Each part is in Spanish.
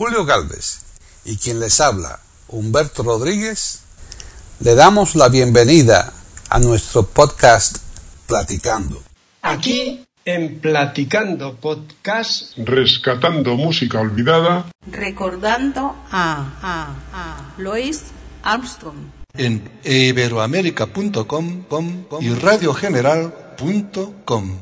Julio Galvez y quien les habla, Humberto Rodríguez, le damos la bienvenida a nuestro podcast Platicando. Aquí en Platicando Podcast, rescatando música olvidada, recordando a Louis Armstrong. En iberoamerica.com y radiogeneral.com.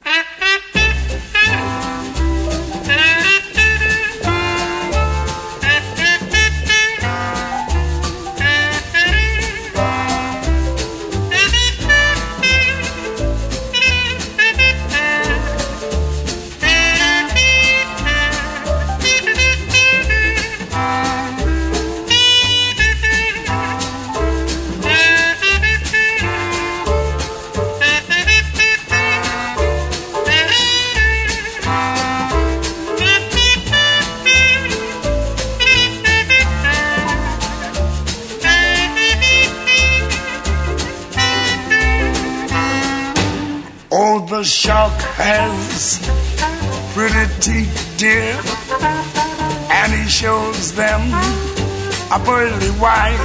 The shark has pretty teeth, dear, and he shows them a pearly white.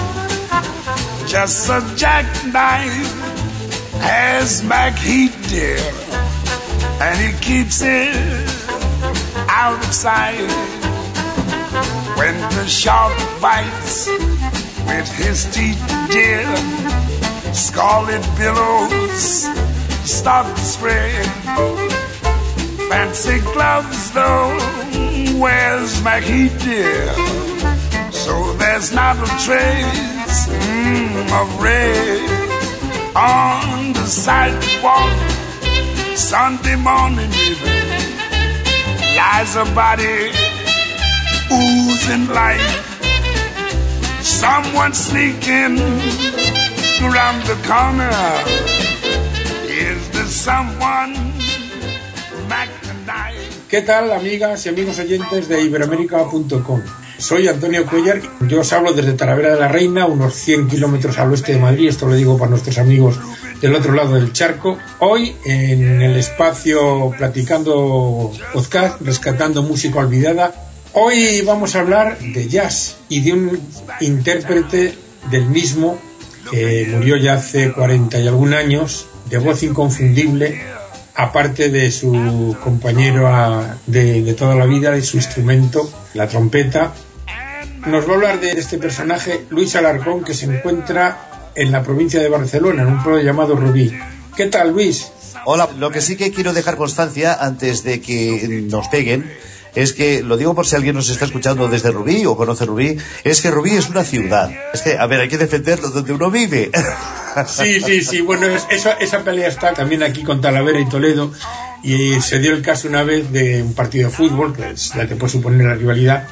Just a jackknife has back heat, dear, and he keeps it out of sight. When the shark bites with his teeth, dear, scarlet billows start to spread. Fancy gloves though wears Mackie dear, so there's not a trace of red on the sidewalk. Sunday morning even lies a body oozing life. Someone sneaking around the corner. ¿Qué tal, amigas y amigos oyentes de iberoamerica.com? Soy Antonio Cuellar, yo os hablo desde Talavera de la Reina, unos 100 kilómetros al oeste de Madrid. Esto lo digo para nuestros amigos del otro lado del charco. Hoy, en el espacio Platicando Podcast, rescatando música olvidada, hoy vamos a hablar de jazz y de un intérprete del mismo que murió ya hace 40 y algún años, de voz inconfundible, aparte de su compañero de toda la vida, de su instrumento, la trompeta. Nos va a hablar de este personaje, Luis Alarcón, que se encuentra en la provincia de Barcelona, en un pueblo llamado Rubí. ¿Qué tal, Luis? Hola, lo que sí que quiero dejar constancia antes de que nos peguen es que, lo digo por si alguien nos está escuchando desde Rubí o conoce Rubí, es que Rubí es una ciudad. Es que, a ver, hay que defenderlo donde uno vive. Sí, bueno, esa pelea está también aquí con Talavera y Toledo, y se dio el caso una vez de un partido de fútbol, que es la que puede suponer la rivalidad,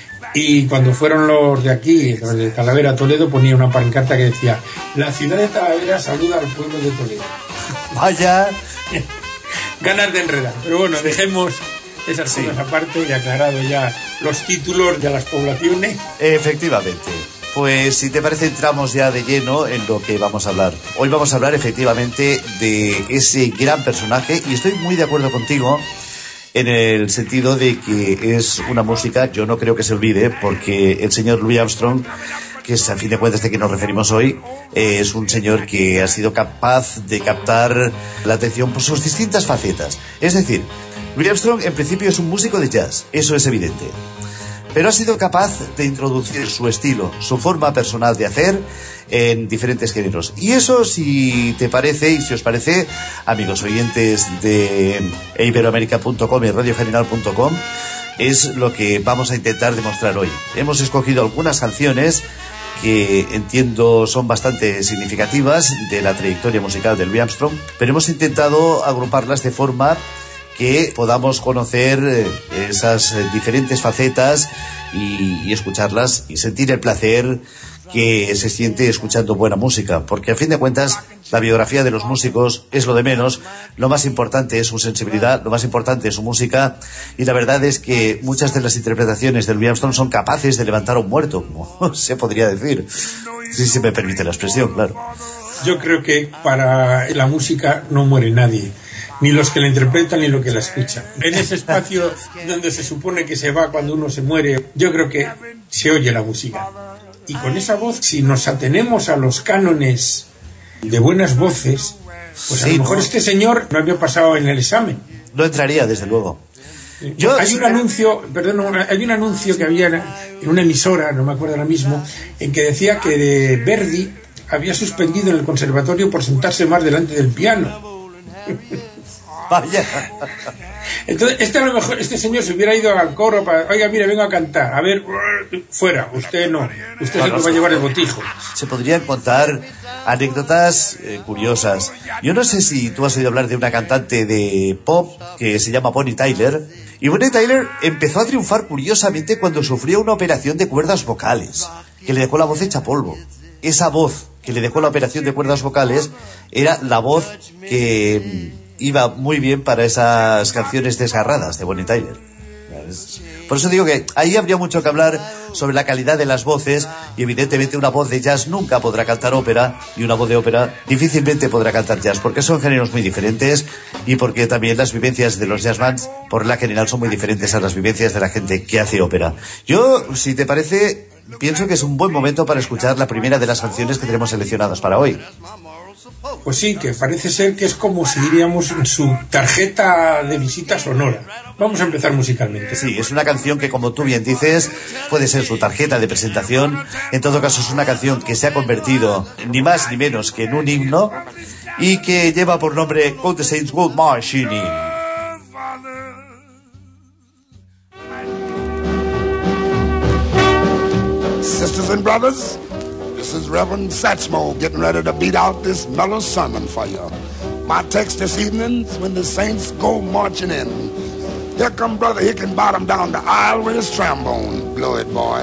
y cuando fueron los de aquí, los de Talavera a Toledo, ponía una pancarta que decía: la ciudad de Talavera saluda al pueblo de Toledo. Vaya. Ganas de enredar, pero bueno, dejemos esas cosas aparte y aclarado ya los títulos de las poblaciones. Efectivamente. Pues si te parece, entramos ya de lleno en lo que vamos a hablar. Hoy vamos a hablar efectivamente de ese gran personaje, y estoy muy de acuerdo contigo en el sentido de que es una música, yo no creo que se olvide, porque el señor Louis Armstrong, que es a fin de cuentas de que nos referimos hoy, es un señor que ha sido capaz de captar la atención por sus distintas facetas. Es decir, Louis Armstrong en principio es un músico de jazz, eso es evidente, pero ha sido capaz de introducir su estilo, su forma personal de hacer en diferentes géneros. Y eso, si te parece y si os parece, amigos oyentes de iberoamerica.com y radiogeneral.com, es lo que vamos a intentar demostrar hoy. Hemos escogido algunas canciones que entiendo son bastante significativas de la trayectoria musical de Louis Armstrong, pero hemos intentado agruparlas de forma que podamos conocer esas diferentes facetas y escucharlas y sentir el placer que se siente escuchando buena música, porque a fin de cuentas la biografía de los músicos es lo de menos. Lo más importante es su sensibilidad, lo más importante es su música, y la verdad es que muchas de las interpretaciones de Louis Armstrong son capaces de levantar a un muerto, como se podría decir, si se me permite la expresión, claro. Yo creo que para la música no muere nadie. ni los que la interpretan ni los que la escuchan. En ese espacio donde se supone que se va cuando uno se muere, yo creo que se oye la música. Y con esa voz, si nos atenemos a los cánones de buenas voces, pues a lo mejor este señor no había pasado en el examen. No entraría, desde luego. Hay un anuncio que había en una emisora, no me acuerdo ahora mismo, en que decía que Verdi había suspendido en el conservatorio por sentarse más delante del piano. Vaya. Entonces, a lo mejor este señor se hubiera ido al coro para, oiga, mire, vengo a cantar, a ver, fuera, usted no, usted es el que va a llevar el botijo. Se podrían contar anécdotas curiosas. Yo no sé si tú has oído hablar de una cantante de pop que se llama Bonnie Tyler. Y Bonnie Tyler empezó a triunfar curiosamente cuando sufrió una operación de cuerdas vocales, que le dejó la voz hecha polvo. Esa voz que le dejó la operación de cuerdas vocales era la voz que iba muy bien para esas canciones desgarradas de Bonnie Tyler. Por eso digo que ahí habría mucho que hablar sobre la calidad de las voces, y evidentemente una voz de jazz nunca podrá cantar ópera, y una voz de ópera difícilmente podrá cantar jazz, porque son géneros muy diferentes, y porque también las vivencias de los jazz bands por la general son muy diferentes a las vivencias de la gente que hace ópera. Yo, si te parece, pienso que es un buen momento para escuchar la primera de las canciones que tenemos seleccionadas para hoy. Pues sí, que parece ser que es como si diríamos su tarjeta de visita sonora. Vamos a empezar musicalmente. Sí, es una canción que, como tú bien dices, puede ser su tarjeta de presentación. En todo caso, es una canción que se ha convertido ni más ni menos que en un himno, y que lleva por nombre Go the Saints Go Marching In. Sisters and brothers, this is Reverend Satchmo getting ready to beat out this mellow sermon for you. My text this evening is when the saints go marching in. Here come Brother Hickenbottom down the aisle with his trombone. Blow it, boy.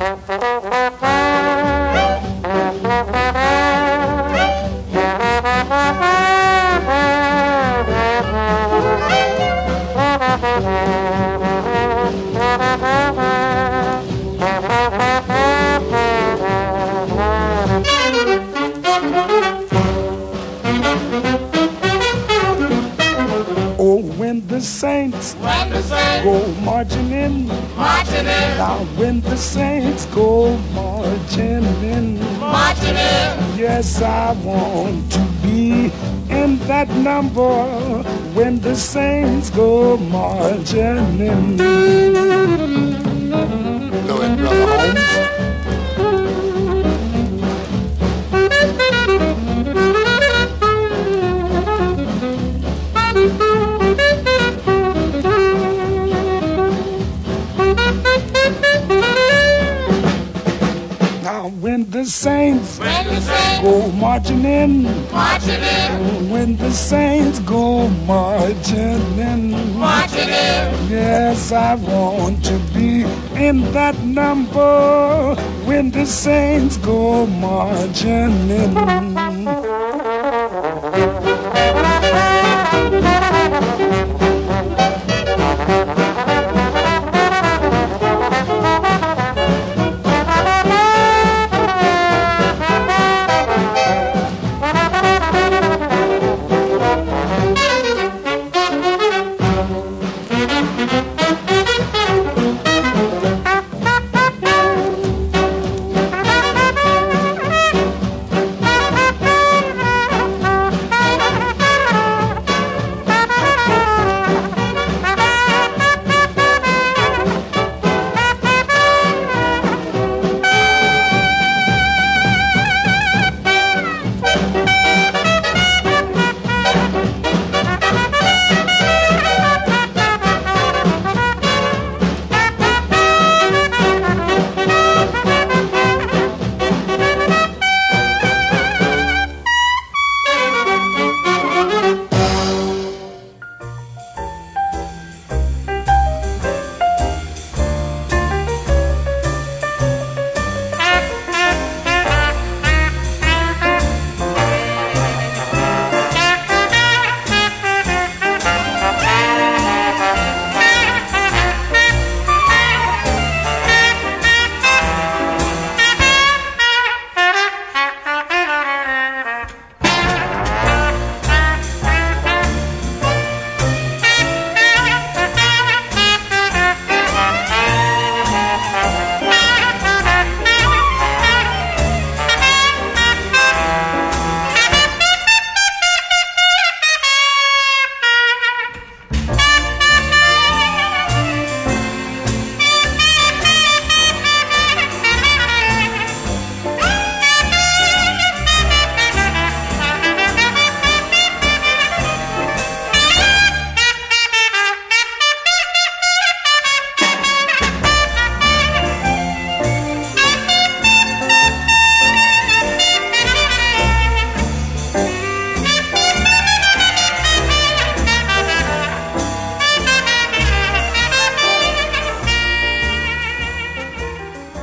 When the saints go marching in, now when the saints go marching in, yes, I want to be in that number when the saints go marching in. Go ahead, Brother Holmes. When the saints go marching in, when the saints go marching in, yes, I want to be in that number when the saints go marching in.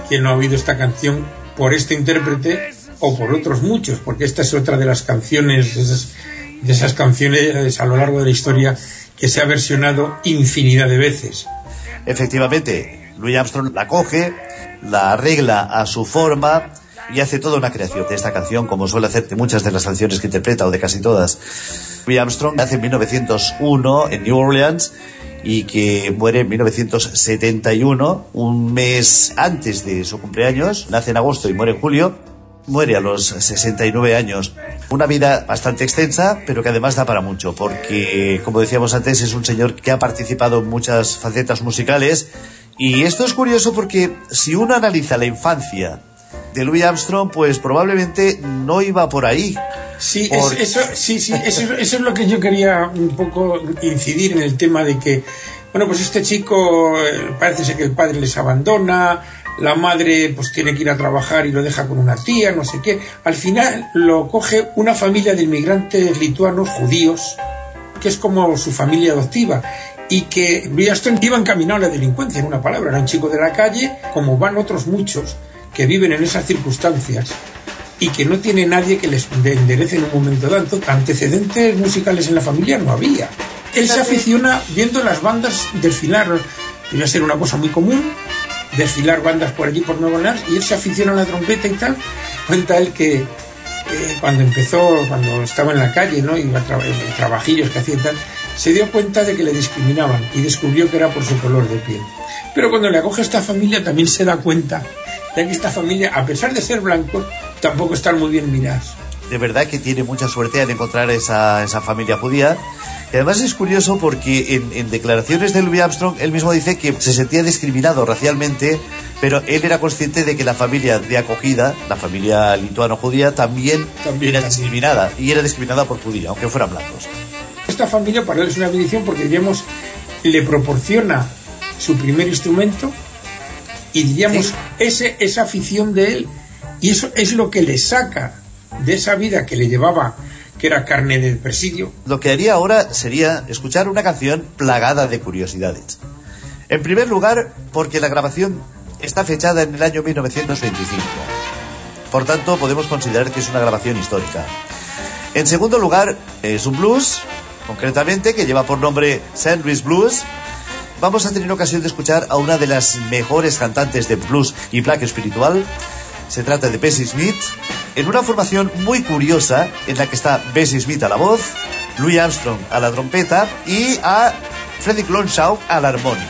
¿Quién no ha oído esta canción por este intérprete o por otros muchos? Porque esta es otra de las canciones, de esas canciones a lo largo de la historia que se ha versionado infinidad de veces. Efectivamente, Louis Armstrong la coge, la arregla a su forma y hace toda una creación de esta canción, como suele hacer de muchas de las canciones que interpreta, o de casi todas. Louis Armstrong nace en 1901 en New Orleans y que muere en 1971, un mes antes de su cumpleaños. Nace en agosto y muere en julio. Muere a los 69 años. Una vida bastante extensa, pero que además da para mucho, porque, como decíamos antes, es un señor que ha participado en muchas facetas musicales. Y esto es curioso porque si uno analiza la infancia de Louis Armstrong, pues probablemente no iba por ahí. Sí, eso es lo que yo quería un poco incidir en el tema de que, bueno, pues este chico parece ser que el padre les abandona, la madre pues tiene que ir a trabajar y lo deja con una tía, no sé qué. Al final lo coge una familia de inmigrantes lituanos judíos, que es como su familia adoptiva, y que Louis Armstrong iba encaminado a la delincuencia, en una palabra. Era un chico de la calle, como van otros muchos que viven en esas circunstancias y que no tiene nadie que les enderece en un momento dado. Antecedentes musicales en la familia no había. Él se aficiona viendo las bandas desfilar, iba a ser una cosa muy común, desfilar bandas por allí por Nueva Orleans, y él se aficiona a la trompeta y tal. Cuenta él que cuando estaba en la calle, ¿no?, y trabajillos que hacía y tal, se dio cuenta de que le discriminaban y descubrió que era por su color de piel. Pero cuando le acoge a esta familia también se da cuenta de que esta familia, a pesar de ser blancos, tampoco están muy bien mirados. De verdad que tiene mucha suerte al encontrar esa familia judía. Y además es curioso porque en declaraciones de Louis Armstrong él mismo dice que se sentía discriminado racialmente, pero él era consciente de que la familia de acogida, la familia lituano-judía, también era discriminada, y era discriminada por judía, aunque fueran blancos. Esta familia para él es una bendición porque, diríamos, le proporciona su primer instrumento y, diríamos, sí, esa afición de él, y eso es lo que le saca de esa vida que le llevaba, que era carne del presidio. Lo que haría ahora sería escuchar una canción plagada de curiosidades. En primer lugar, porque la grabación está fechada en el año 1925. Por tanto, podemos considerar que es una grabación histórica. En segundo lugar, es un blues, concretamente, que lleva por nombre St. Louis Blues. Vamos a tener ocasión de escuchar a una de las mejores cantantes de blues y black espiritual. Se trata de Bessie Smith, en una formación muy curiosa en la que está Bessie Smith a la voz, Louis Armstrong a la trompeta y a Frederick Lonshaw al armónico.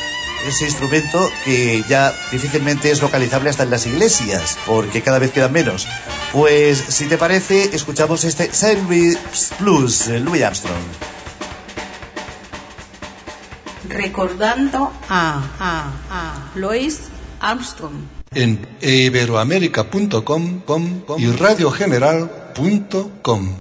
Ese instrumento que ya difícilmente es localizable hasta en las iglesias, porque cada vez quedan menos. Pues, si te parece, escuchamos este St. Louis Blues, Louis Armstrong. Recordando a Louis Armstrong. En iberoamerica.com y radiogeneral.com.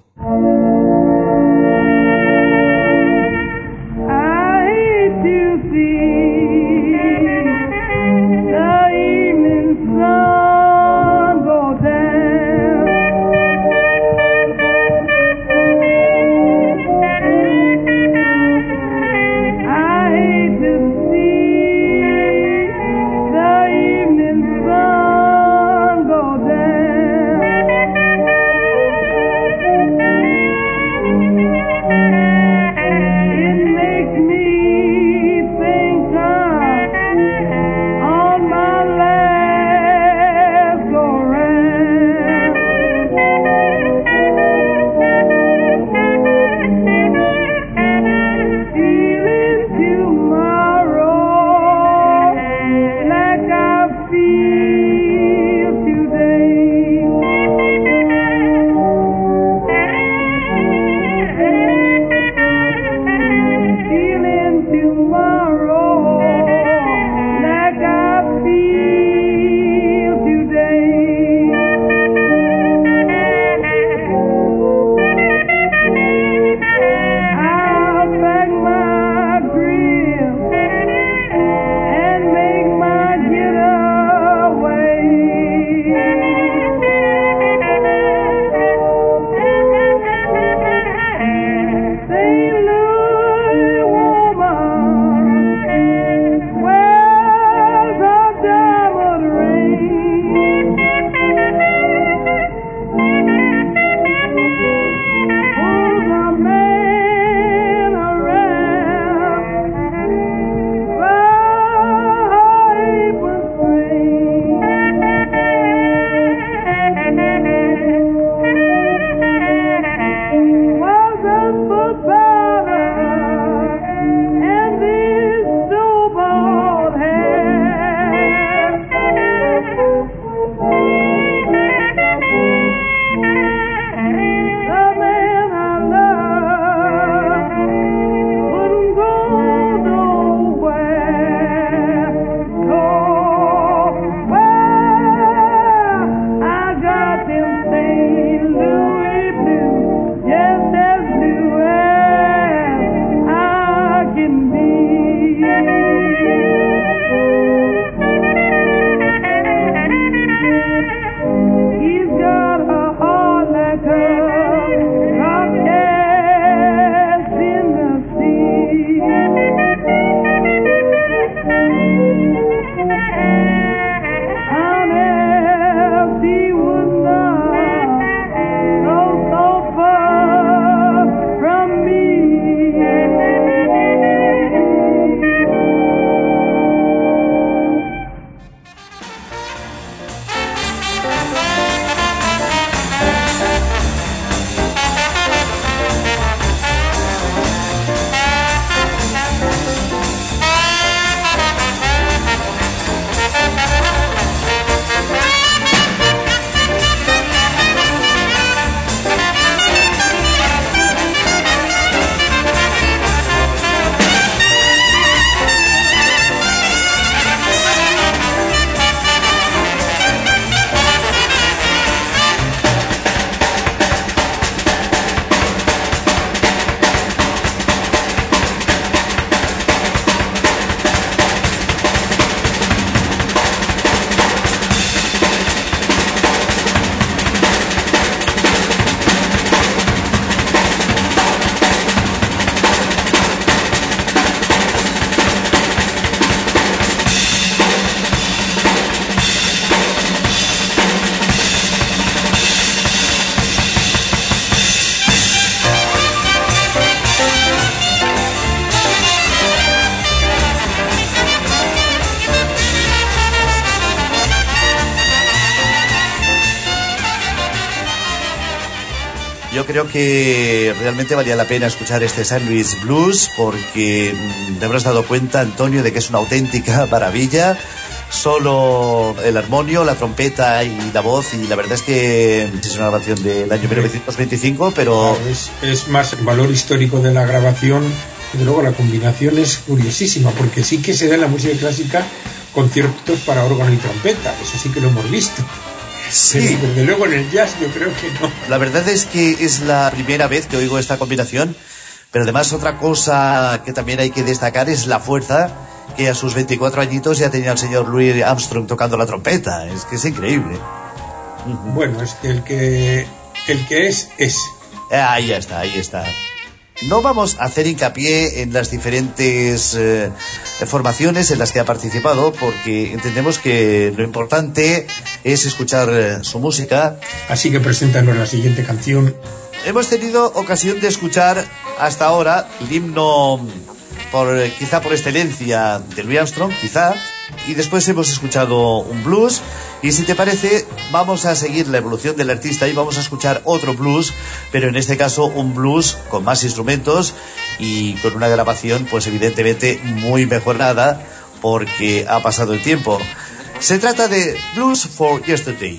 Yo creo que realmente valía la pena escuchar este St. Louis Blues porque te habrás dado cuenta, Antonio, de que es una auténtica maravilla. Solo el armonio, la trompeta y la voz, y la verdad es que es una grabación del año 1925, pero... Es más el valor histórico de la grabación, y luego la combinación es curiosísima, porque sí que se da en la música clásica conciertos para órgano y trompeta, eso sí que lo hemos visto. Sí. Pero desde luego en el jazz yo creo que no. La verdad es que es la primera vez que oigo esta combinación, pero además otra cosa que también hay que destacar es la fuerza que a sus 24 añitos ya tenía el señor Louis Armstrong tocando la trompeta. Es que es increíble. Bueno, es que el que es. Ahí está. No vamos a hacer hincapié en las diferentes formaciones en las que ha participado, porque entendemos que lo importante es escuchar su música. Así que preséntanos la siguiente canción. Hemos tenido ocasión de escuchar hasta ahora el himno quizá por excelencia de Louis Armstrong, y después hemos escuchado un blues, y si te parece vamos a seguir la evolución del artista y vamos a escuchar otro blues, pero en este caso un blues con más instrumentos y con una grabación pues evidentemente muy mejorada porque ha pasado el tiempo. Se trata de Blues for Yesterday.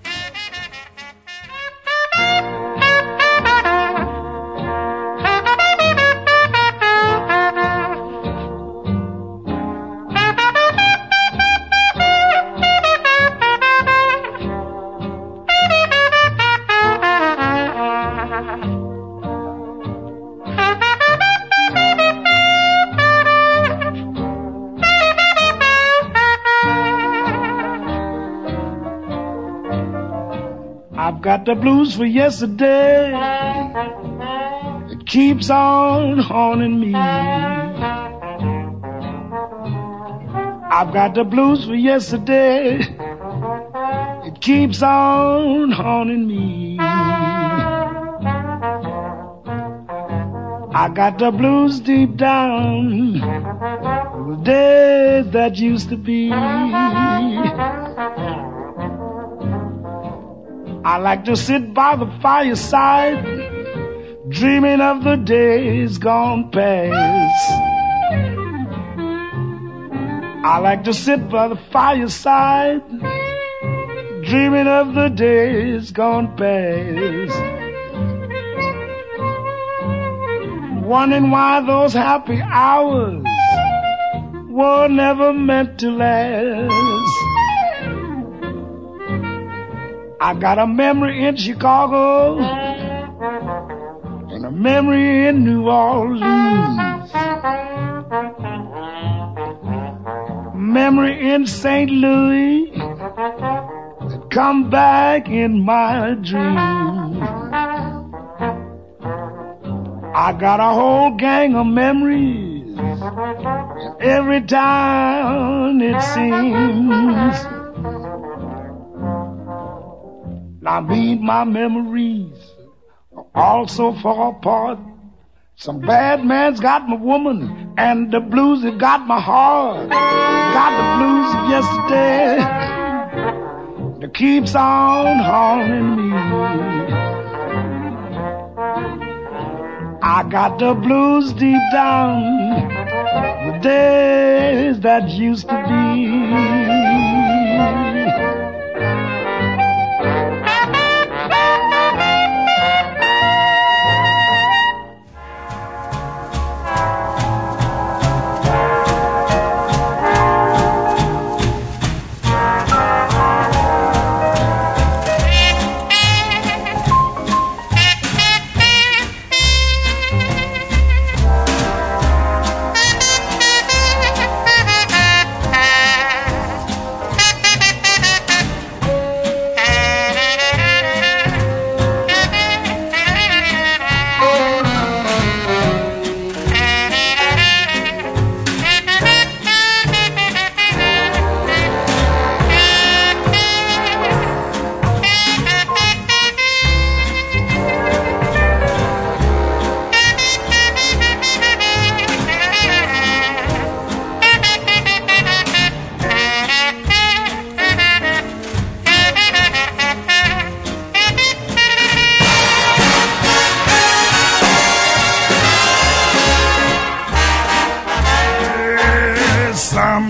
Got the blues for yesterday. It keeps on haunting me. I've got the blues for yesterday. It keeps on haunting me. I got the blues deep down, the days that used to be. I like to sit by the fireside, dreaming of the days gone past. I like to sit by the fireside, dreaming of the days gone past. Wondering why those happy hours were never meant to last. I got a memory in Chicago and a memory in New Orleans, memory in St. Louis that come back in my dreams. I got a whole gang of memories in every town it seems. I mean, my memories also fall apart. Some bad man's got my woman, and the blues have got my heart. Got the blues of yesterday that keeps on haunting me. I got the blues deep down, the days that used to be.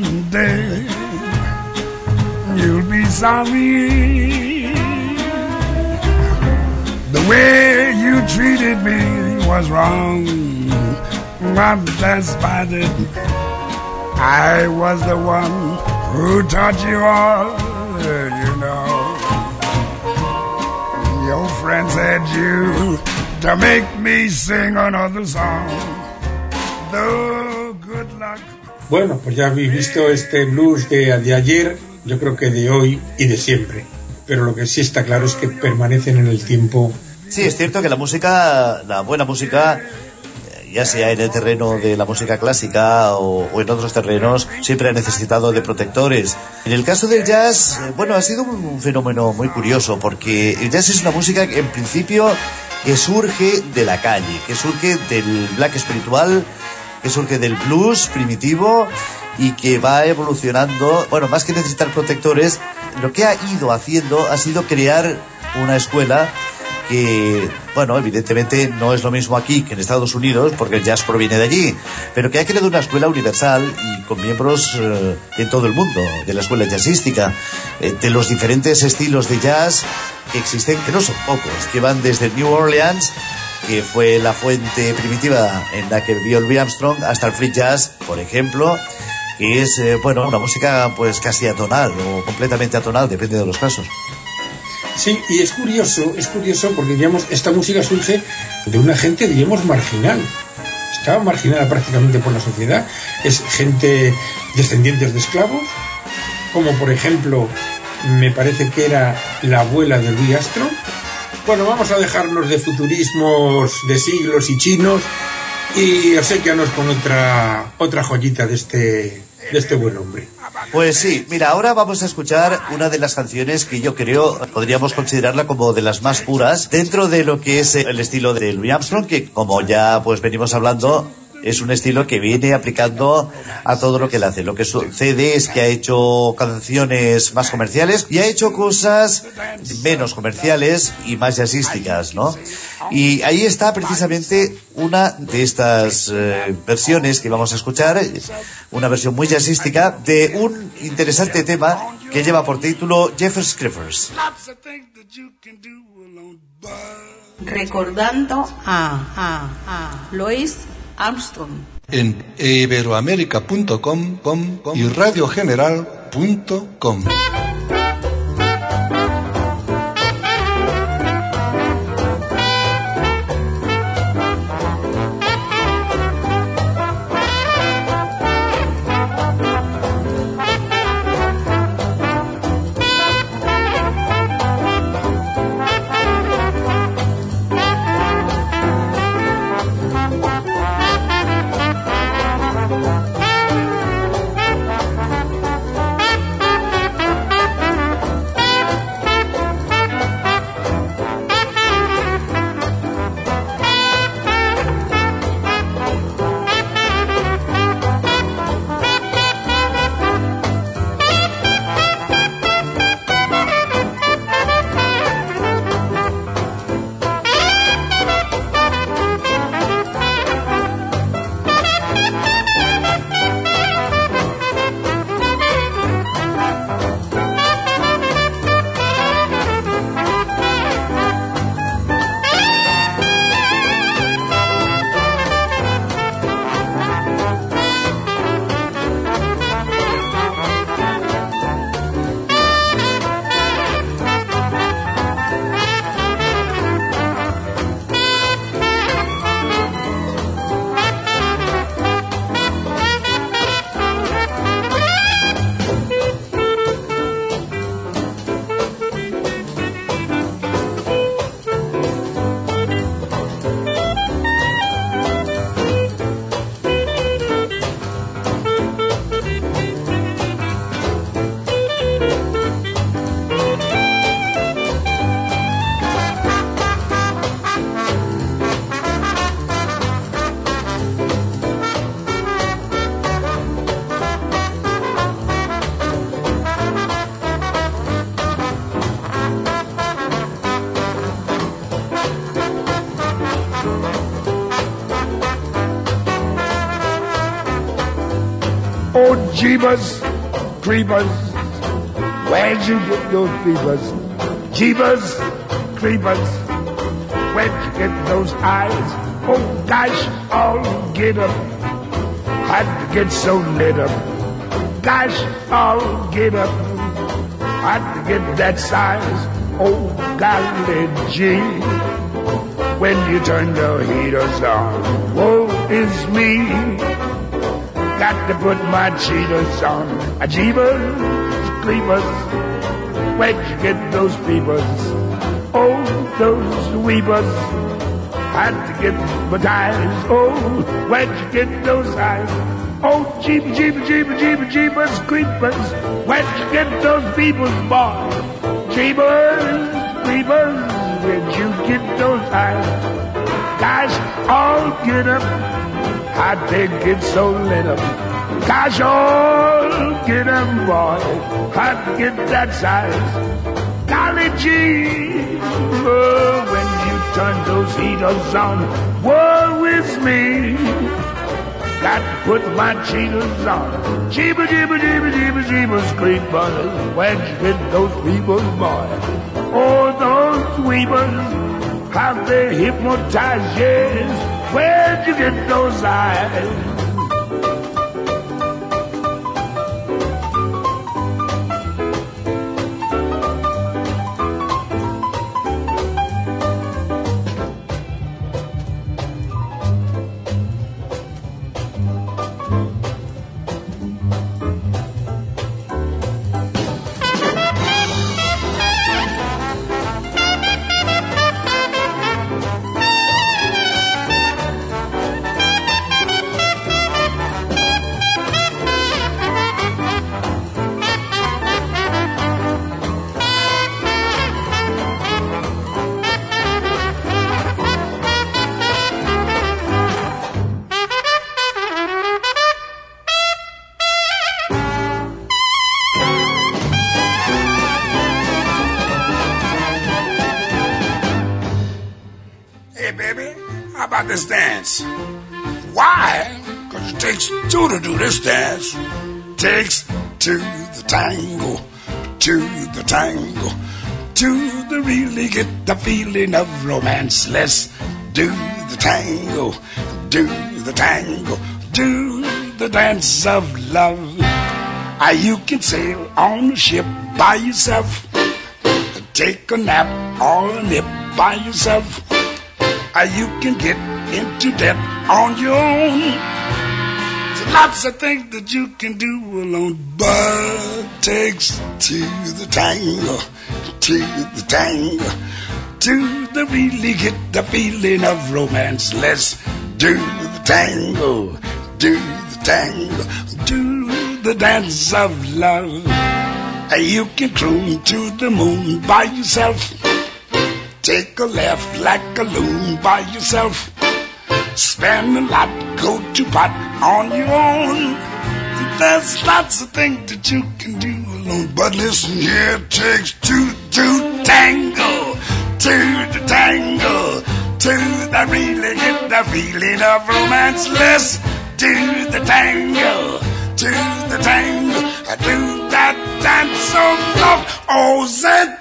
someday you'll be sorry. The way you treated me was wrong, but despite it, I was the one who taught you all, you know. Your friends had you to make me sing another song. Though good luck. Bueno, pues ya habéis visto este blues de ayer, yo creo que de hoy y de siempre. Pero lo que sí está claro es que permanecen en el tiempo. Sí, es cierto que la música, la buena música, ya sea en el terreno de la música clásica o en otros terrenos, siempre ha necesitado de protectores. En el caso del jazz, bueno, ha sido un fenómeno muy curioso, porque el jazz es una música que en principio que surge de la calle, que surge del black espiritual, que surge del blues primitivo y que va evolucionando. Bueno, más que necesitar protectores, lo que ha ido haciendo ha sido crear una escuela que, bueno, evidentemente no es lo mismo aquí que en Estados Unidos, porque el jazz proviene de allí, pero que ha creado una escuela universal y con miembros en todo el mundo, de la escuela jazzística, de los diferentes estilos de jazz que existen, que no son pocos, que van desde New Orleans, que fue la fuente primitiva en la que vivió Louis Armstrong, hasta el free jazz, por ejemplo, que es, bueno, una música pues casi atonal o completamente atonal, depende de los casos. Sí, y es curioso porque, digamos, esta música surge de una gente, digamos, marginal. Estaba marginada prácticamente por la sociedad. Es gente descendientes de esclavos, como por ejemplo, me parece que era la abuela de Louis Armstrong. Bueno, vamos a dejarnos de futurismos de siglos y chinos y obsequianos con otra joyita de este buen hombre. Pues sí, mira, ahora vamos a escuchar una de las canciones que yo creo podríamos considerarla como de las más puras dentro de lo que es el estilo de Louis Armstrong, que como ya pues venimos hablando, es un estilo que viene aplicando a todo lo que él hace. Lo que sucede es que ha hecho canciones más comerciales y ha hecho cosas menos comerciales y más jazzísticas, ¿no? Y ahí está precisamente una de estas versiones que vamos a escuchar, una versión muy jazzística de un interesante tema que lleva por título Jeepers Creepers. Recordando a Louis Armstrong. En iberoamerica.com y radiogeneral.com. Jeebus Creepers, where'd you get those peepers? Jeebus Creepers, where'd you get those eyes? Oh gosh, I'll get up. How'd you get so lit up? Gosh, I'll get up. How'd you get that size? Oh golly gee, when you turn the heaters on, woe is me. Got to put my cheaters on. A Jeebus Creepers, where'd you get those peepers? Oh, those weepers. Had to get my ties. Oh, where'd you get those eyes? Oh, Jeebus Creepers, where'd you get those peepers, boy? Jeebus Creepers, where'd you get those eyes? Guys, all get up. How'd they get so lit up? Gosh, all get up, boy. How'd they get that size? Golly gee, oh, when you turn those heaters on, woe is me. Got to put my cheaters on. Jeebus Creepers, where'd you get those people, boy? Oh, those weepers, how they hypnotize, yes. Where'd you get those eyes? This dance. Why? Because it takes two to do this dance. Takes two the tango, to the tango, to the really get the feeling of romance. Let's do the tango, do the tango, do the dance of love. You can sail on a ship by yourself, take a nap or a nip by yourself. You can get into debt on your own. There's lots of things that you can do alone, but it takes two the tango, to the tango, to the really get the feeling of romance. Let's do the tango, do the tango, do the dance of love. You can croon to the moon by yourself, take a laugh like a loon by yourself, spend a lot, go to pot on your own. There's lots of things that you can do alone, but listen here, it takes two to tango, to the tango, to the really get the feeling of romance. Let's do the tango, to the tango, do that dance of love. Oh, Zed.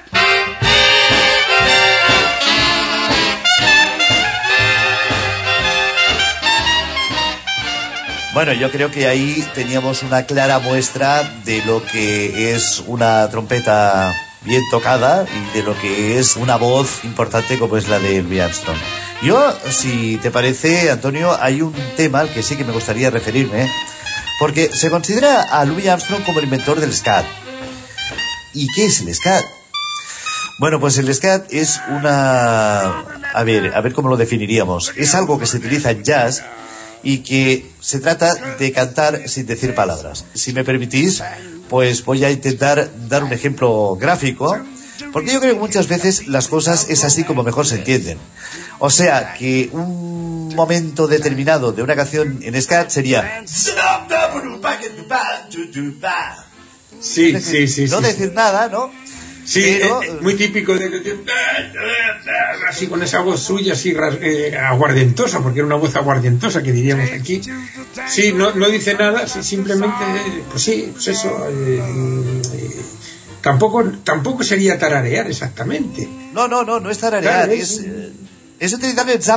Bueno, yo creo que ahí teníamos una clara muestra de lo que es una trompeta bien tocada y de lo que es una voz importante como es la de Louis Armstrong. Yo, si te parece, Antonio, hay un tema al que sí que me gustaría referirme, porque se considera a Louis Armstrong como el inventor del scat. ¿Y qué es el scat? Bueno, pues el scat es una... A ver cómo lo definiríamos. Es algo que se utiliza en jazz y que se trata de cantar sin decir palabras. Si me permitís, pues voy a intentar dar un ejemplo gráfico, porque yo creo que muchas veces las cosas es así como mejor se entienden. O sea, que un momento determinado de una canción en scat sería... Sí. No decir nada, ¿no? Sí, muy típico de así con esa voz suya así aguardientosa, porque era una voz aguardientosa que diríamos aquí. Sí, no dice nada, sí, simplemente pues sí, pues eso. Tampoco sería tararear exactamente. No es tararear, claro, es utilizar el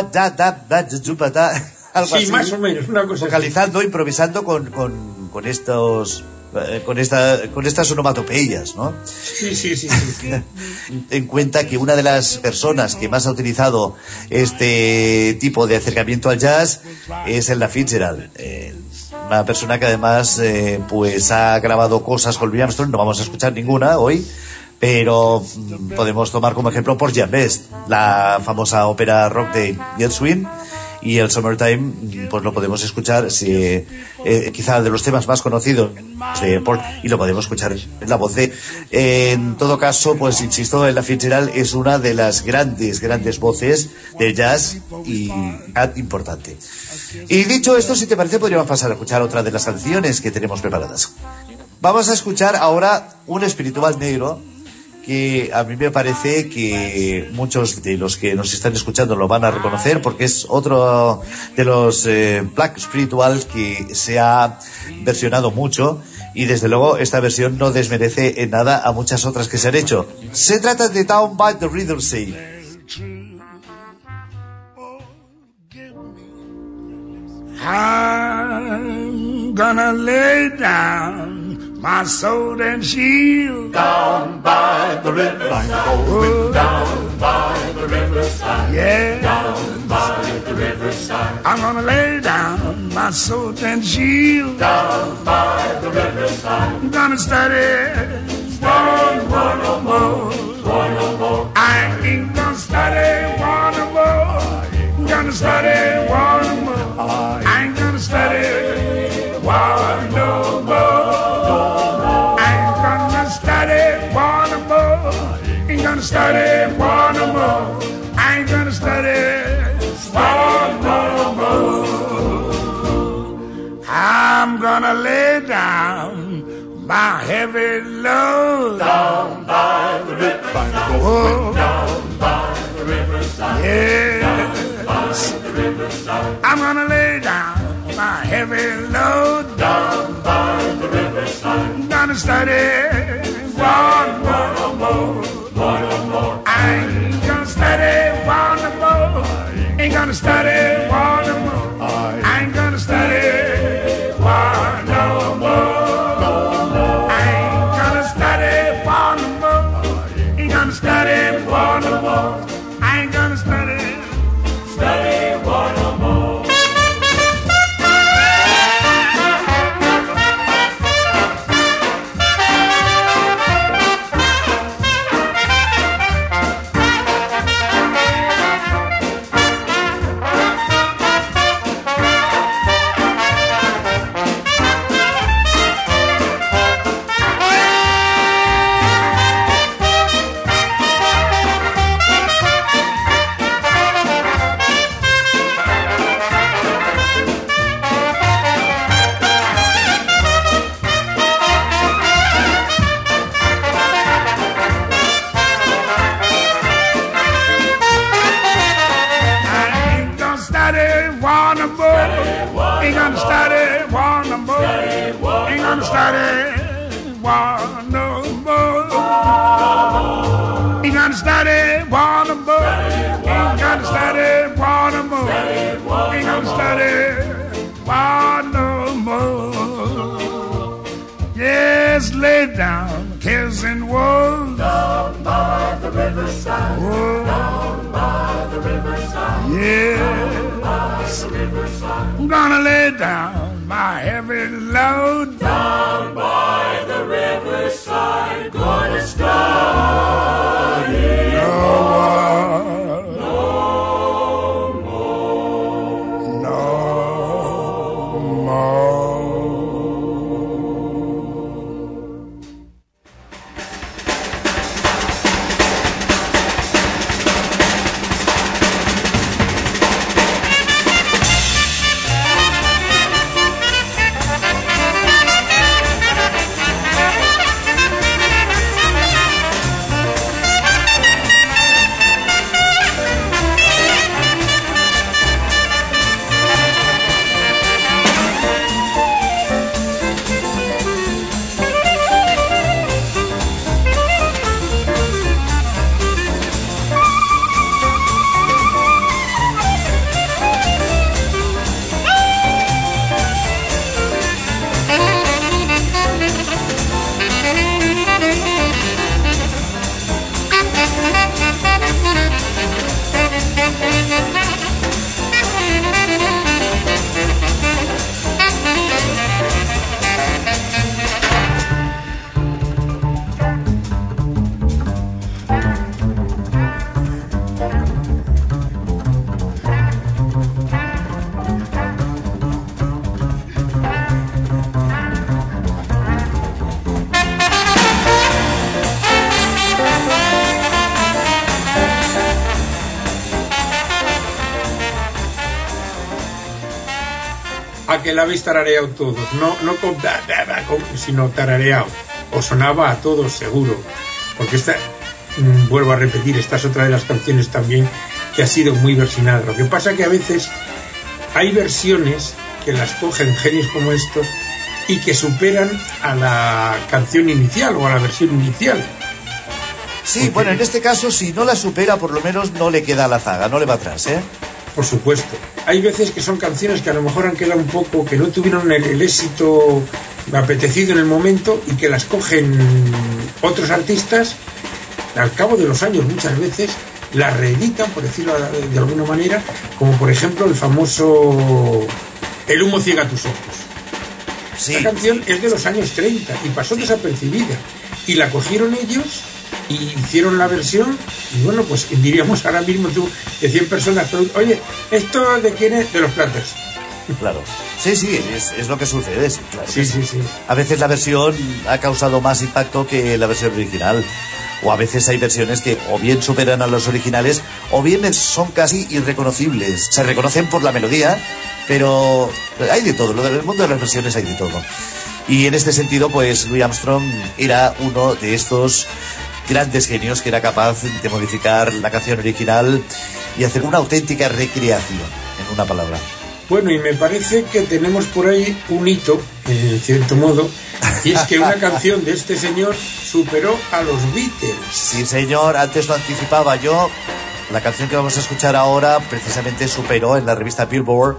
algo sí, así, más o menos, una cosa vocalizando, así. Improvisando con estos con estas onomatopeyas, ¿no? Sí. En cuenta que una de las personas que más ha utilizado este tipo de acercamiento al jazz es Ella Fitzgerald, una persona que además pues ha grabado cosas con Louis Armstrong. No vamos a escuchar ninguna hoy, pero podemos tomar como ejemplo Porgy and Bess, la famosa ópera rock de Gershwin, y el Summertime pues lo podemos escuchar quizá de los temas más conocidos y lo podemos escuchar en la voz de en todo caso, pues insisto, Ella Fitzgerald es una de las grandes voces del jazz y importante. Y dicho esto, si te parece, podríamos pasar a escuchar otra de las canciones que tenemos preparadas. Vamos a escuchar ahora un espiritual negro que a mí me parece que muchos de los que nos están escuchando lo van a reconocer, porque es otro de los black spirituals que se ha versionado mucho, y desde luego esta versión no desmerece en nada a muchas otras que se han hecho. Se trata de Down by the Riverside. I'm gonna lay down my sword and shield down by the riverside, going down by the riverside, yeah, down by the riverside. I'm gonna lay down my sword and shield down by the riverside. I'm gonna study one no more. I ain't gonna study one no more. I'm gonna study one no more. I ain't gonna study one no more. I ain't gonna study one no more. Ain't gonna study one no more. I ain't gonna study one no more. I'm gonna lay down my heavy load down by the riverside, going down by the riverside, yes. Down by the riverside. I'm gonna lay down my heavy load down by the riverside. I'm gonna study one no more. I ain't gonna study one no more. Ain't gonna study one no more. I ain't gonna study one no more. Study one no more. I ain't gonna study one no more. Ain't gonna study one no more. Ain't gonna study one no more. Ain't gonna study one no more. Ain't gonna study one no more. Ain't gonna study one no more. Yes, lay down cares and woes down by the riverside. Down by the riverside. Yeah. I'm gonna lay down my heavy load down by the riverside. Gonna study no more. que la habéis tarareado todos, no con sino tarareado. Os sonaba a todos seguro, porque esta, vuelvo a repetir, esta es otra de las canciones también que ha sido muy versionada. Lo que pasa que a veces hay versiones que las cogen genios como estos y que superan a la canción inicial o a la versión inicial. Sí, porque, bueno, en este caso, si no la supera, por lo menos no le queda a la zaga, no le va atrás, ¿eh? Por supuesto. Hay veces que son canciones que a lo mejor han quedado un poco, que no tuvieron el éxito apetecido en el momento y que las cogen otros artistas al cabo de los años, muchas veces las reeditan, por decirlo de alguna manera, como por ejemplo el famoso El humo ciega tus ojos. Sí. Esta canción es de los años 30 y pasó desapercibida, y la cogieron ellos y hicieron la versión, y bueno, pues diríamos ahora mismo tú, de 100 personas, oye, ¿esto de quién es? De los Platters. Claro. Sí, es lo que sucede. Sí, claro. Sí. A veces la versión ha causado más impacto que la versión original. O a veces hay versiones que o bien superan a los originales o bien son casi irreconocibles. Se reconocen por la melodía, pero hay de todo. En el mundo de las versiones hay de todo. Y en este sentido, pues Louis Armstrong era uno de estos grandes genios que era capaz de modificar la canción original y hacer una auténtica recreación, en una palabra. Bueno, y me parece que tenemos por ahí un hito, en cierto modo, y es que una canción de este señor superó a los Beatles. Sí, señor, antes lo anticipaba yo. La canción que vamos a escuchar ahora precisamente superó en la revista Billboard,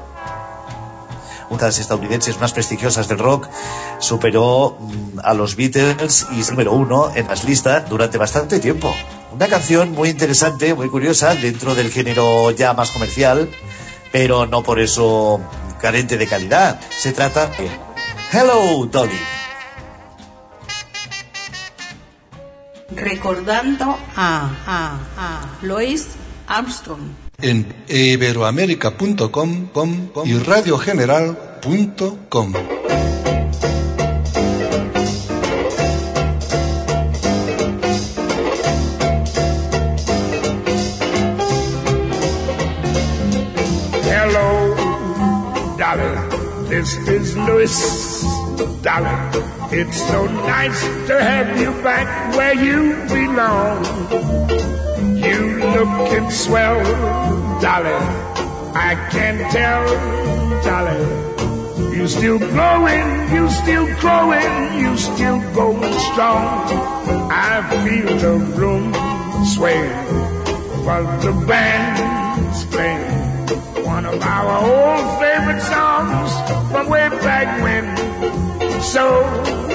una de las estadounidenses más prestigiosas del rock, superó a los Beatles y es número 1 en las listas durante bastante tiempo. Una canción muy interesante, muy curiosa, dentro del género ya más comercial, pero no por eso carente de calidad. Se trata de Hello, Dolly. Recordando a Louis Armstrong. En iberoamerica.com y radiogeneral.com. Hello, Dolly, this is Louis. Dolly, it's so nice to have you back where you belong. You lookin' swell, Dolly, I can tell, Dolly. You still glowing, you still growing, you still going strong. I feel the room sway while the band's playing one of our old favorite songs from way back when. So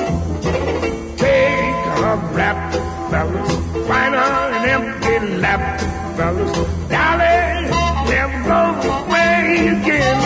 take a rap, fellas, find an empty lap, fellas. Dolly, never go away again.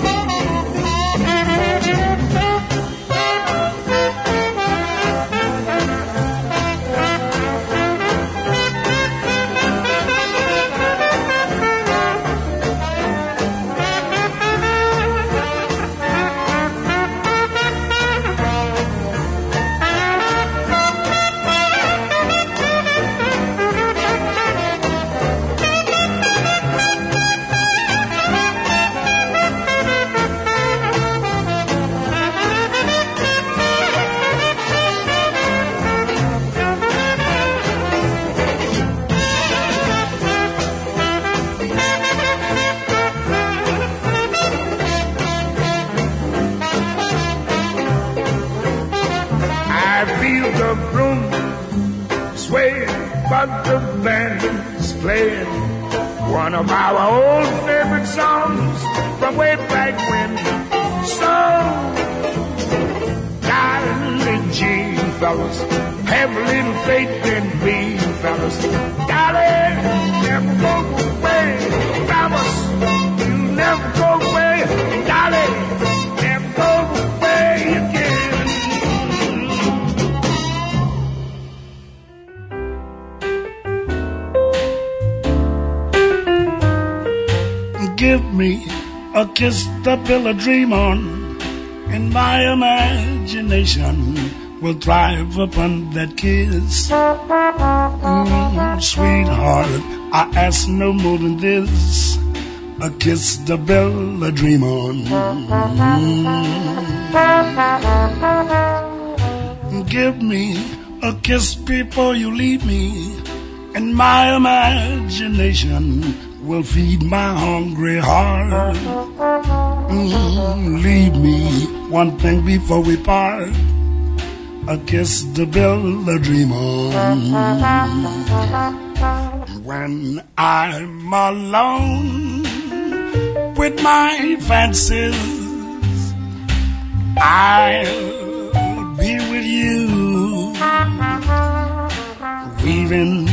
But the band's playing one of our old favorite songs from way back when. So, darling G, fellas, have a little faith in me, fellas. Darling, never go away, promise you never go away. Darling, never go away again. Give me a kiss to build a dream on, and my imagination will thrive upon that kiss. Sweetheart, I ask no more than this. a kiss to build a dream on. Give me a kiss before you leave me, and my imagination will feed my hungry heart. Leave me one thing before we part, a kiss to build a dream on. When I'm alone with my fancies, I'll be with you, weaving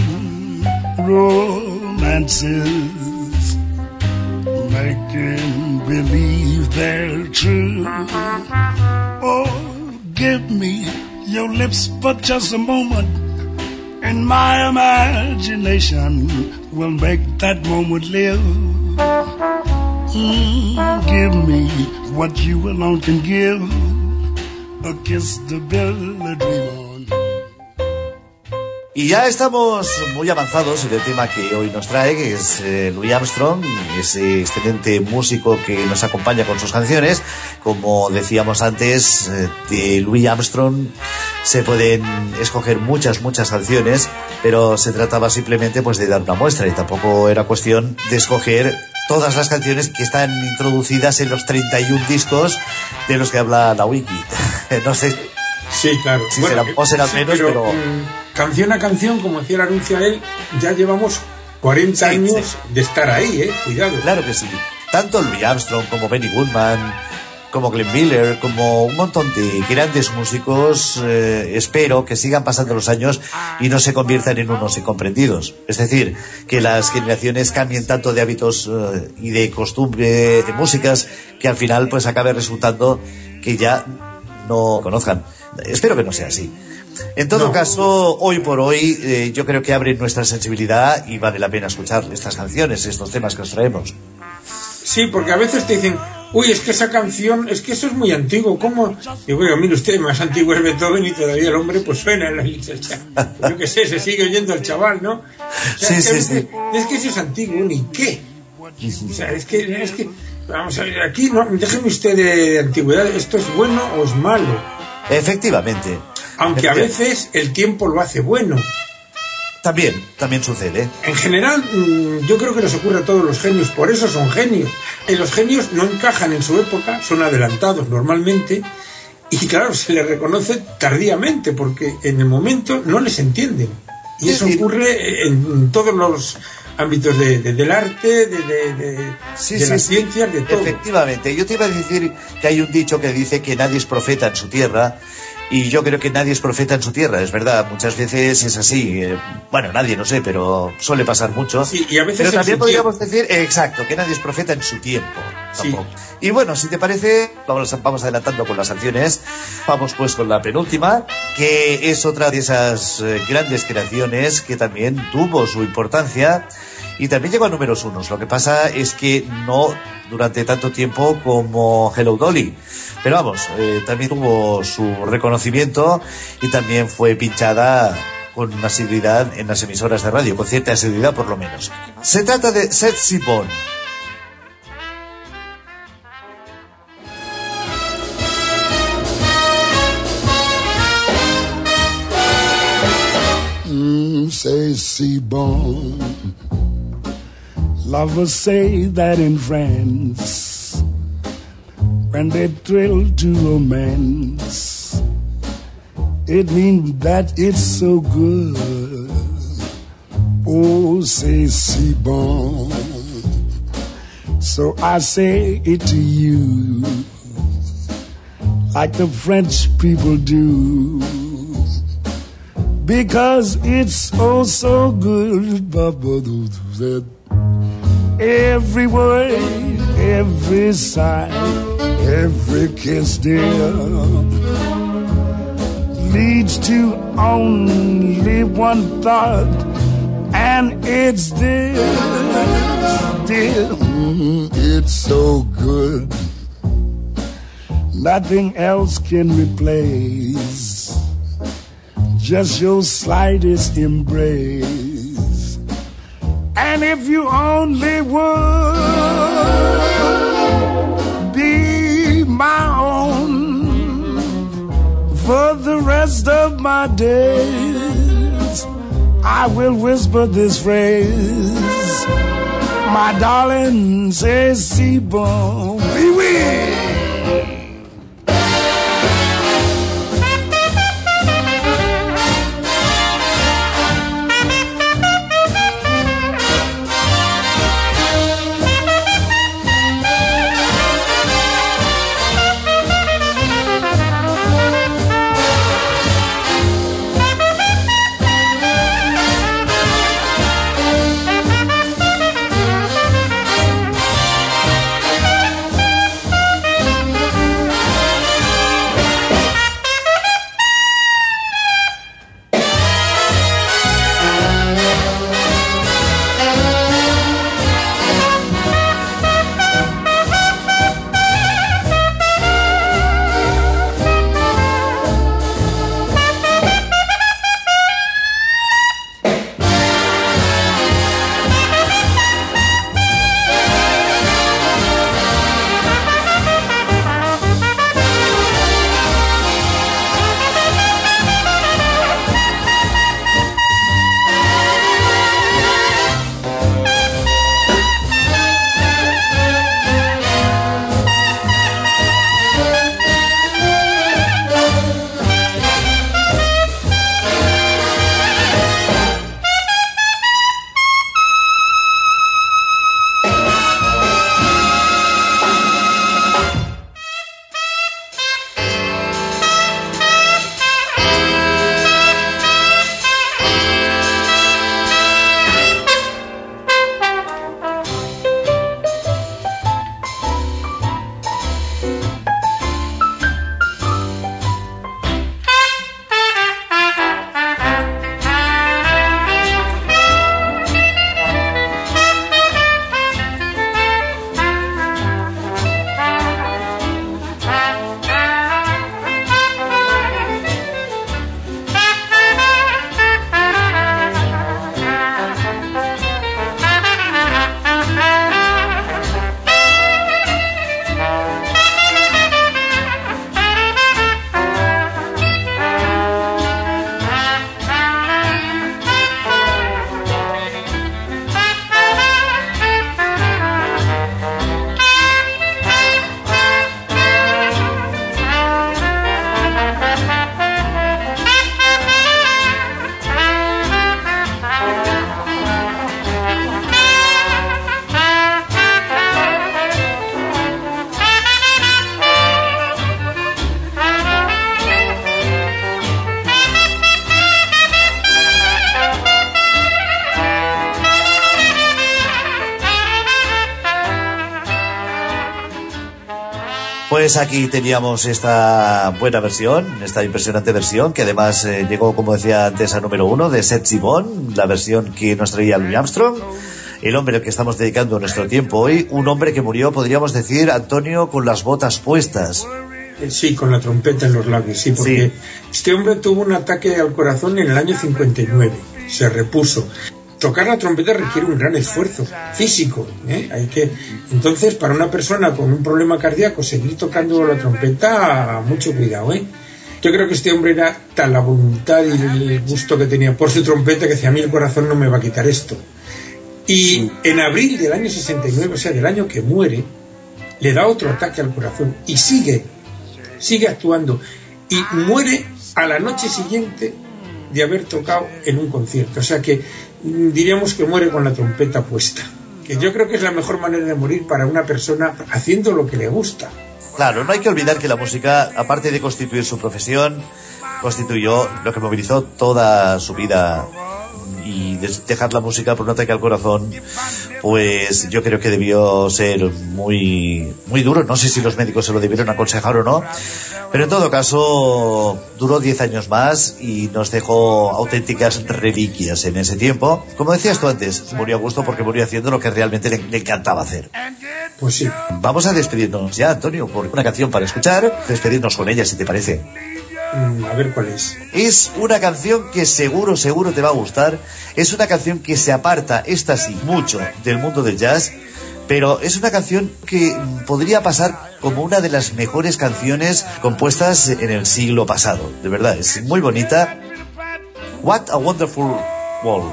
romances, making believe they're true. Oh, give me your lips for just a moment, and my imagination will make that moment live. Give me what you alone can give, a kiss to build a dream on. Y ya estamos muy avanzados en el tema que hoy nos trae, que es Louis Armstrong, ese excelente músico que nos acompaña con sus canciones. Como decíamos antes, de Louis Armstrong se pueden escoger muchas canciones, pero se trataba simplemente pues de dar una muestra, y tampoco era cuestión de escoger todas las canciones que están introducidas en los 31 discos de los que habla la wiki. No sé. Sí, claro. Si bueno, será menos, pero canción a canción, como decía el anuncio a él, ya llevamos 40 años de estar ahí, cuidado. Claro que sí. Tanto Louis Armstrong como Benny Goodman, como Glenn Miller, como un montón de grandes músicos, espero que sigan pasando los años y no se conviertan en unos incomprendidos. Es decir, que las generaciones cambien tanto de hábitos y de costumbre de músicas, que al final pues acabe resultando que ya no conozcan. Espero que no sea así. En todo caso, hoy por hoy, yo creo que abren nuestra sensibilidad y vale la pena escuchar estas canciones, estos temas que os traemos. Sí, porque a veces te dicen, uy, es que esa canción, es que eso es muy antiguo, ¿cómo? Digo, bueno, mire usted, más antiguo es Beethoven y todavía el hombre pues suena en la iglesia. Yo qué sé, se sigue oyendo el chaval, ¿no? O sea, sí. Es que eso es antiguo, ¿ni qué? O sea, es que, vamos a ver, aquí no, déjeme usted de antigüedad, ¿esto es bueno o es malo? Efectivamente. Aunque a veces el tiempo lo hace bueno. También sucede. En general, yo creo que les ocurre a todos los genios, por eso son genios. Los genios no encajan en su época, son adelantados normalmente, y claro, se les reconoce tardíamente, porque en el momento no les entienden. Y eso ocurre en todos los ámbitos del arte, de las ciencias, de todo. Efectivamente. Yo te iba a decir que hay un dicho que dice que nadie es profeta en su tierra, y yo creo que nadie es profeta en su tierra, es verdad, muchas veces es así. Bueno, nadie, no sé, pero suele pasar mucho. Sí, y a veces pero también podríamos decir, exacto, que nadie es profeta en su tiempo. Tampoco. Sí. Y bueno, si te parece, vamos adelantando con las canciones. Vamos pues con la penúltima, que es otra de esas grandes creaciones que también tuvo su importancia y también llegó a números unos. Lo que pasa es que no durante tanto tiempo como Hello Dolly, pero vamos, también tuvo su reconocimiento y también fue pinchada con asiduidad en las emisoras de radio, con cierta asiduidad por lo menos. Se trata de Sexy Bone. Sexy Bone. Lovers say that in France, when they thrill to romance, it means that it's so good. Oh, sexy bone. So I say it to you, like the French people do, because it's oh so good. Every word, every sigh, every kiss, dear, leads to only one thought, and it's this, dear, it's so good. Nothing else can replace just your slightest embrace. And if you only would be my own for the rest of my days, I will whisper this phrase, my darling, says C-Bone, wee-wee. Pues aquí teníamos esta buena versión, esta impresionante versión, que además llegó, como decía antes, a número 1 de Seth Simon, la versión que nos traía Louis Armstrong, el hombre al que estamos dedicando nuestro tiempo hoy, un hombre que murió, podríamos decir, Antonio, con las botas puestas. Sí, con la trompeta en los labios, sí, porque este hombre tuvo un ataque al corazón en el año 59, se repuso. Tocar la trompeta requiere un gran esfuerzo físico, entonces para una persona con un problema cardíaco seguir tocando la trompeta, mucho cuidado, Yo creo que este hombre era tal la voluntad y el gusto que tenía por su trompeta que decía, a mí el corazón no me va a quitar esto. Y en abril del año 69, o sea, del año que muere, le da otro ataque al corazón y sigue actuando, y muere a la noche siguiente de haber tocado en un concierto, o sea que diríamos que muere con la trompeta puesta, que yo creo que es la mejor manera de morir para una persona haciendo lo que le gusta. Claro, no hay que olvidar que la música, aparte de constituir su profesión, constituyó lo que movilizó toda su vida, y dejar la música por un ataque al corazón, pues yo creo que debió ser muy, muy duro. No sé si los médicos se lo debieron aconsejar o no, pero en todo caso duró 10 años más y nos dejó auténticas reliquias en ese tiempo. Como decías tú antes, murió a gusto porque murió haciendo lo que realmente le encantaba hacer. Pues sí. Vamos a despedirnos ya, Antonio, por una canción para escuchar, despedirnos con ella, si te parece. A ver cuál es. Es una canción que seguro te va a gustar. Es una canción que se aparta, esta sí, mucho del mundo del jazz, pero es una canción que podría pasar como una de las mejores canciones compuestas en el siglo pasado. De verdad, es muy bonita. What a Wonderful World.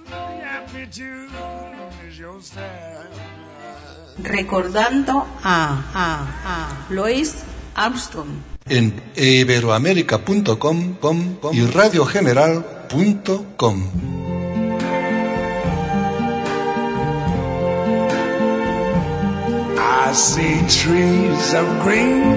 Recordando a Louis Armstrong. En iberoamerica.com y radiogeneral.com. I see trees of green,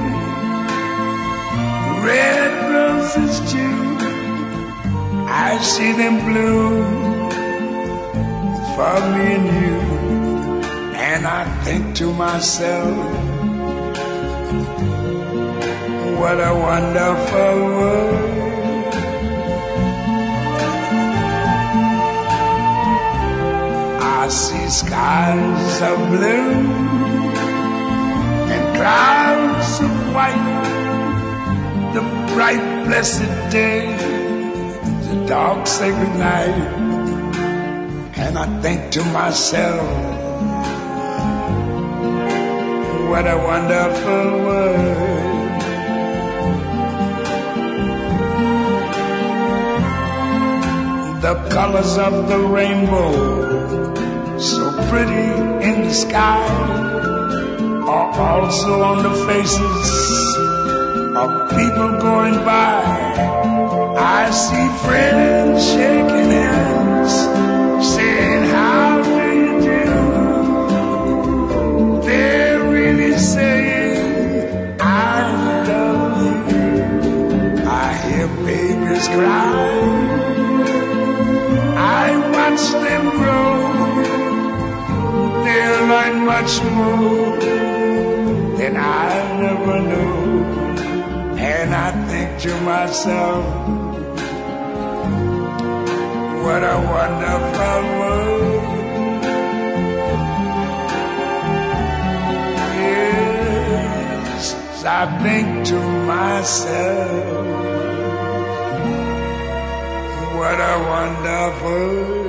red roses too. I see them bloom for me and you. And I think to myself, what a wonderful world. I see skies of blue and clouds of white, the bright blessed day, the dark sacred night. And I think to myself, what a wonderful world. The colors of the rainbow, so pretty in the sky, are also on the faces of people going by. I see friends shaking hands, saying, how do you do? They're really saying, I love you. I hear babies cry, I watch them grow. They'll learn much more than I never knew. And I think to myself, what a wonderful world. Yes, I think to myself, what a wonderful world.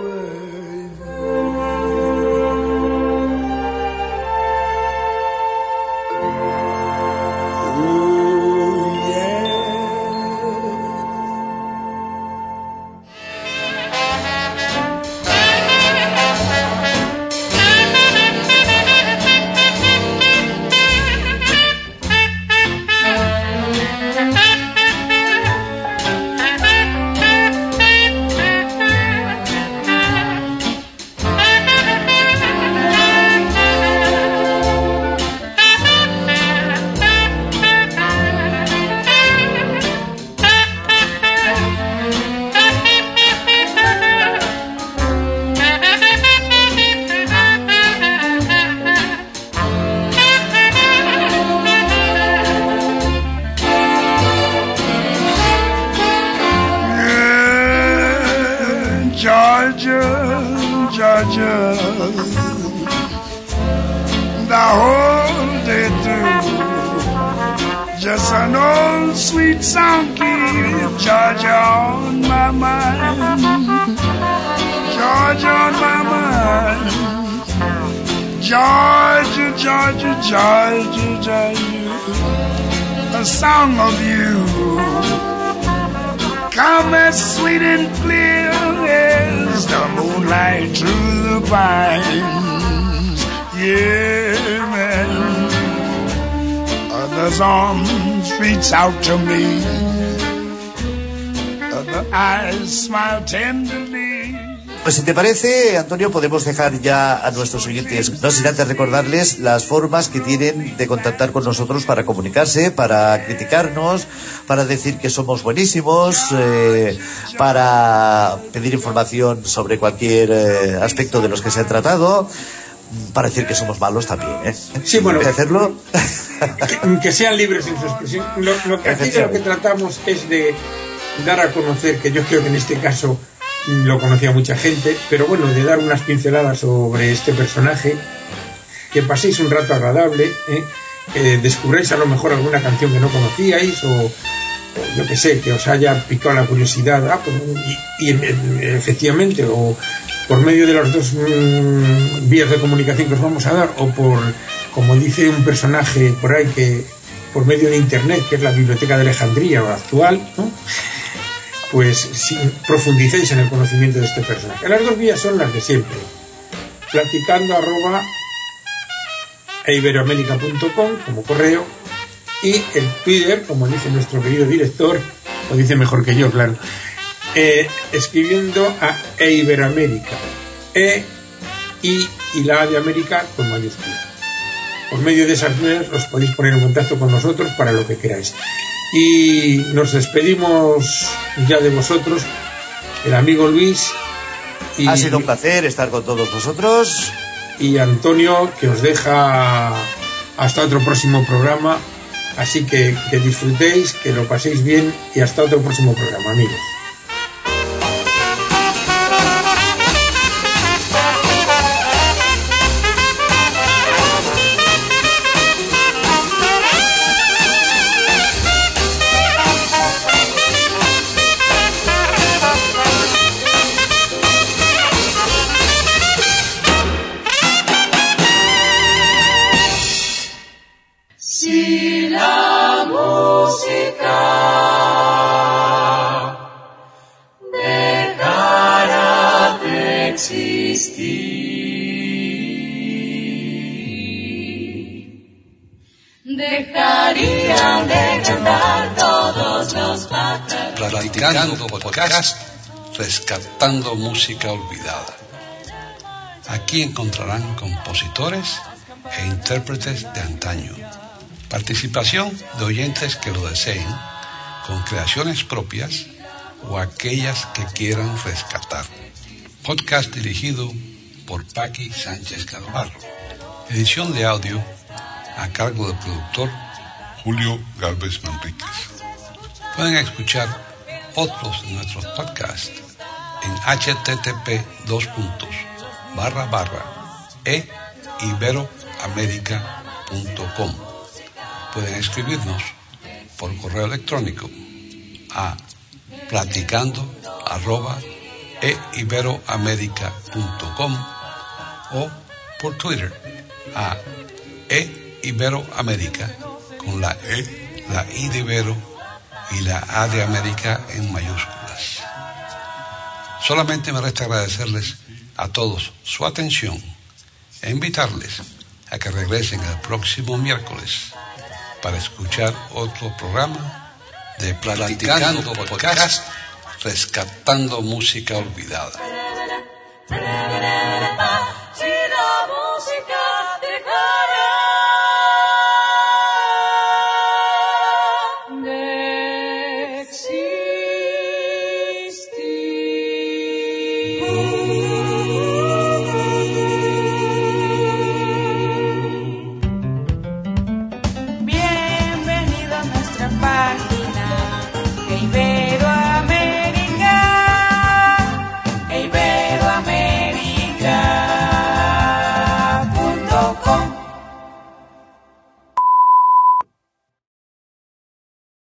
Georgia, the whole day through, just an old sweet song keeps Georgia on my mind, Georgia on my mind, Georgia, Georgia, Georgia, Georgia, a song of you, come as sweet and clear as the moonlight through the pines. Yeah, man. Others' arms reach out to me. Other eyes smile tenderly. Pues si te parece, Antonio, podemos dejar ya a nuestros oyentes, no sin antes recordarles las formas que tienen de contactar con nosotros para comunicarse, para criticarnos, para decir que somos buenísimos, para pedir información sobre cualquier aspecto de los que se ha tratado, para decir que somos malos también, ¿eh? Sí, bueno, hacerlo. Que sean libres en su expresión. Lo que aquí de lo que tratamos es de dar a conocer, que yo creo que en este caso lo conocía mucha gente, pero bueno, de dar unas pinceladas sobre este personaje, que paséis un rato agradable, que descubráis a lo mejor alguna canción que no conocíais, o yo que sé, que os haya picado la curiosidad, efectivamente, o por medio de las dos vías de comunicación que os vamos a dar, o por, como dice un personaje por ahí, que por medio de internet, que es la Biblioteca de Alejandría o actual, ¿no? Pues si profundicéis en el conocimiento de este personaje. Las dos vías son las de siempre: platicando@iberoamerica.com como correo, y el Twitter, como dice nuestro querido director, lo dice mejor que yo, claro, escribiendo a Iberoamérica, I y la A de América con mayúscula. Por medio de esas vías os podéis poner en contacto con nosotros para lo que queráis. Y nos despedimos ya de vosotros, el amigo Luis. Ha sido un placer estar con todos vosotros. Y Antonio, que os deja hasta otro próximo programa. Así que disfrutéis, que lo paséis bien, y hasta otro próximo programa, amigos. Si la música dejara de existir, dejarían de cantar todos los pájaros. Platicando podcast, rescatando música olvidada. Aquí encontrarán compositores e intérpretes de antaño. Participación de oyentes que lo deseen, con creaciones propias o aquellas que quieran rescatar. Podcast dirigido por Paqui Sánchez Calvarro. Edición de audio a cargo del productor Julio Galvez Manríquez. Pueden escuchar otros de nuestros podcasts en http://iberoamerica.com. Pueden escribirnos por correo electrónico a platicando@iberoamerica.com o por Twitter a iberoamerica con la E, la I de Ibero y la A de América en mayúsculas. Solamente me resta agradecerles a todos su atención e invitarles a que regresen el próximo miércoles para escuchar otro programa de Platicando Podcast, rescatando música olvidada.